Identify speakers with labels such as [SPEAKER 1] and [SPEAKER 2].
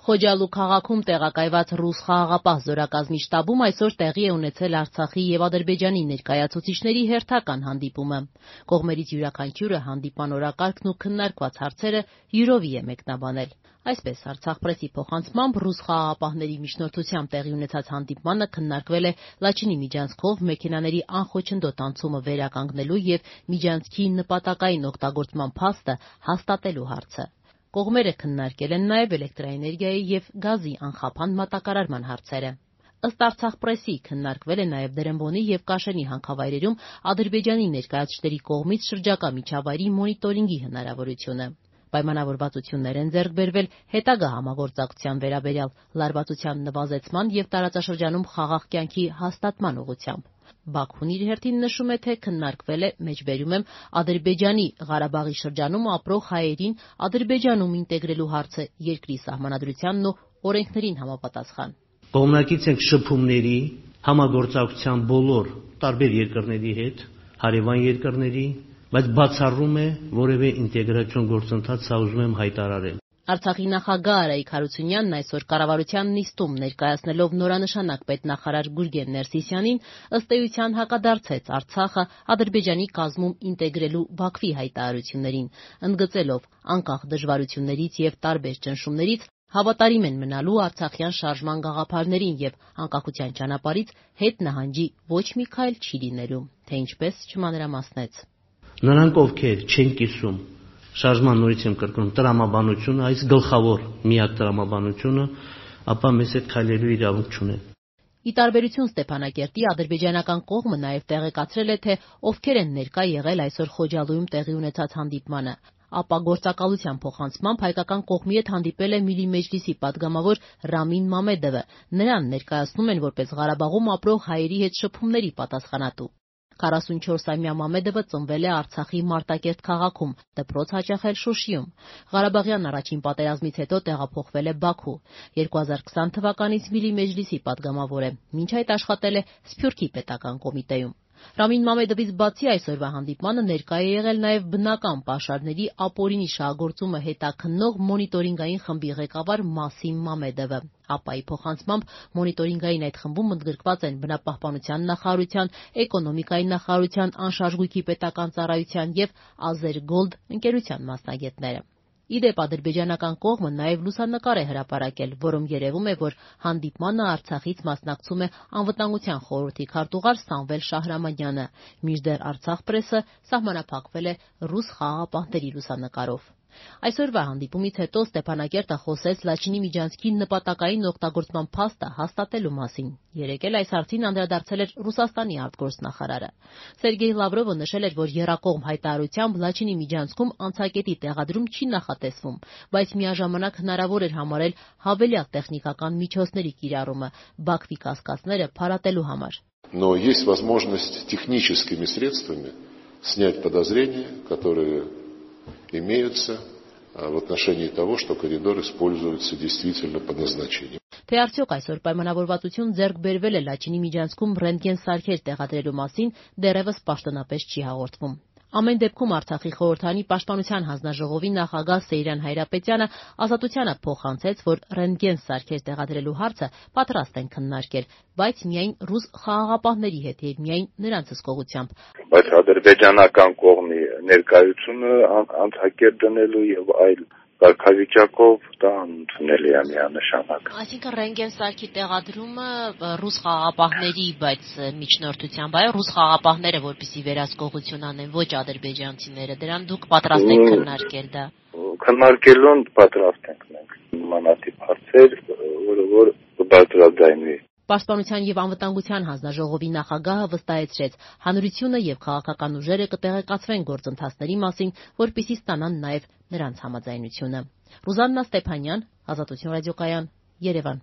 [SPEAKER 1] Խոջալու քաղաքում տեղակայված ռուս խաղաղապահ զորակազմի շտաբում այսօր տեղի է ունեցել Արցախի և Ադրբեջանի ներկայացուցիչների հերթական հանդիպումը։ Կողմերից յուրաքանչյուրը հանդիպման օրակարգն ու քննարկված հարցերը յուրովի է մեկնաբանել։ Այսպես, Արցախ պրեսի փոխանցմամբ ռուս խաղաղապահների միջնորդությամբ տեղի ունեցած հանդիպմանը քննարկվել է Լաչինի միջանցքով մեքենաների անխոչնդոտ անցումը վերականգնելու և միջանցքի նպատակային օգտագործման փաստը հաստատելու հարցը։ Կողմերը քննարկել են նաև էլեկտրաէներգիայի և գազի անխափան մատակարարման հարցերը։ Ըստ Արցախ պրեսի, քննարկվել է նաև Դրամբոնի և Կաշենի հանքավայրերում Ադրբեջանի ներկայացուցիչների կողմից շրջակա միջավայրի մոնիտորինգի հնարավորությունը։ Պայմանավորվածություններ են ձեռք բերվել հետագա համագործակցության վերաբերյալ լարվածության նվազեցման և տարածաշրջանում խաղաղ կյանքի հաստատման ուղղությամբ։ Բաքուն իր հերթին նշում է, թե քննարկվել է, մեջբերում եմ, Ադրբեջանի Ղարաբաղի շրջանում ապրող հայերին Ադրբեջանում ինտեգրելու հարցը երկրի սահմանադրությանն ու օրենքներին համապատասխան։
[SPEAKER 2] Կողմնակից ենք շփումների, համագործակցության բոլոր տարբեր երկրների հետ, հարևան երկրների, բայց բացառում է որևէ ինտեգրացիոն գործընթաց, սա ուզում եմ հայտարարել։
[SPEAKER 1] Արցախի նախագահ Արայիկ Հարությունյանն այսօր կառավարության նիստում ներկայացնելով նորանշանակ պետնախարար Գուրգեն Ներսիսյանին ըստ էության հակադարձեց Արցախը Ադրբեջանի կազմում ինտեգրելու Բաքվի հայտարարություններին, ընդգծելով անկախ դժվարություններից և տարբեր ճնշումներից հավատարիմ են մնալու արցախյան շարժման գաղափարներին և անկախության ճանապարհից հետ նահանջի ոչ մի քայլ չի լինելու, թե ինչպես չմանրամասնեց։
[SPEAKER 2] Նրանք, ովքեր չեն կիսում շարժման, նորից եմ կրկնում, տրամաբանությունը, այս գլխավոր միակ տրամաբանությունը, ապա մեզ հետ քայլելու իրավունք չունեն։
[SPEAKER 1] Ի տարբերություն Ստեփանակերտի, ադրբեջանական կողմը նաև տեղեկացրել է, թե ովքեր են ներկա եղել այսօր Խոջալույում տեղի ունեցած հանդիպմանը։ Ապա գործակալության փոխանցմամբ հայկական կողմի հետ հանդիպել է Միլի Մեջլիսի падգամավոր Ռամին Մամեդովը։ Նրան ներկայացնում են որպես Ղարաբաղում ապրող հայերի հետ շփումների պատասխանատու։ 44-ամյա Մամեդովը ծնվել է Արցախի Մարտակերտ քաղաքում, դպրոց հաճախել Շուշիում։ Ղարաբաղյան առաջին պատերազմից հետո տեղափոխվել է Բաքու։ 2020 թվականից Միլի Մեջլիսի падգամավոր է, մինչ այդ աշխատել է Սփյուռքի պետական կոմիտեում։ Ռամին Մամեդովից բացի այսօրվա հանդիպմանը ներկա է եղել նաև բնական պաշարների ապօրինի շահագործումը հետաքննող մոնիտորինգային խմբի ղեկավար Մասիմ Մամեդովը։ ԱՊԱ-ի փոխանցմամբ մոնիտորինգային այդ խմբում ընդգրկված են բնապահպանության նախարարության, էկոնոմիկայի նախարարության, անշարժ գույքի պետական ծառայության և Ազերգոլդ ընկերության մասնագետները։ Ի դեպ, ադրբեջանական կողմը նաև լուսանկար է հրապարակել, որում երևում է, որ հանդիպմանը Արցախից մասնակցում է Անվտանգության խորհրդի քարտուղար Սամվել Շահրամանյանը, մինչդեռ Արցախ պրեսը սահմանափակվել է ռուս խաղաղապահների լուսանկարով։ Այսօրվա հանդիպումից հետո Ստեփանակերտը խոսեց Լաչինի միջանցքի նպատակային օգտագործման փաստը հաստատելու մասին։ Երեկ էլ այս հարցին անդրադարձել էր Ռուսաստանի արտգործնախարարը։ Սերգեյ Լավրովը նշել էր, որ եռակողմ հայտարարությամբ Լաչինի միջանցքում անցակետի տեղադրում չի նախատեսվում, բայց միաժամանակ հնարավոր էր համարել հավելյալ տեխնիկական միջոցների կիրառումը Բաքվի կասկածները փարատելու համար։
[SPEAKER 3] Но есть возможность техническими средствами снять подозрения, которые имеются в отношении того, что коридор используется действительно по назначению.
[SPEAKER 1] Թե արդյոք այսօր պայմանավորվածություն ձեռք բերվել է Լաչինի միջանցքում ռենտգեն սարքեր տեղադրելու մասին, դեռևս պաշտոնապես չի հաղորդվում։ Ամեն դեպքում Արցախի խորհրդանի պաշտպանության հանձնաժողովի նախագահ Սեյրան Հայրապետյանը Ազատությանը փոխանցեց, որ ռենտգեն սարքեր տեղադրելու հարցը պատրաստ են քննարկել, բայց միայն ռուս խաղաղապահների հետ եւ միայն նրանց հսկողությամբ։
[SPEAKER 4] Բայց ադրբեջանական կողմի ներկայությունը անցակետ դնելու եւ այլ կարգավիճակով դա ընդունելի է միանշանակ։
[SPEAKER 1] Այսինքն ռենտգեն սարքի տեղադրումը ռուս խաղաղապահների, բայց միջնորդությամբ, այո, ռուս խաղաղապահները, որպեսզի վերահսկողություն անեն, ոչ ադրբեջանցիները, դրան դուք պատրաստ եք քննարկել դա։
[SPEAKER 4] Քննարկելուն պատրաստ ենք մենք։ Նմանատիպ հարցեր, որ բարձրաձայնվի։
[SPEAKER 1] Պաշտպանության և անվտանգության հանձնաժողովի նախագահը վստահեցրեց, հանրությունը և քաղաքական ուժերը կտեղեկացվեն գործընթացների մասին, որպեսզի ստանան նաև նրանց համաձայնությունը։ Ռուզաննա Ստեփանյան, Ազատություն ռադիոկայան, Երևան։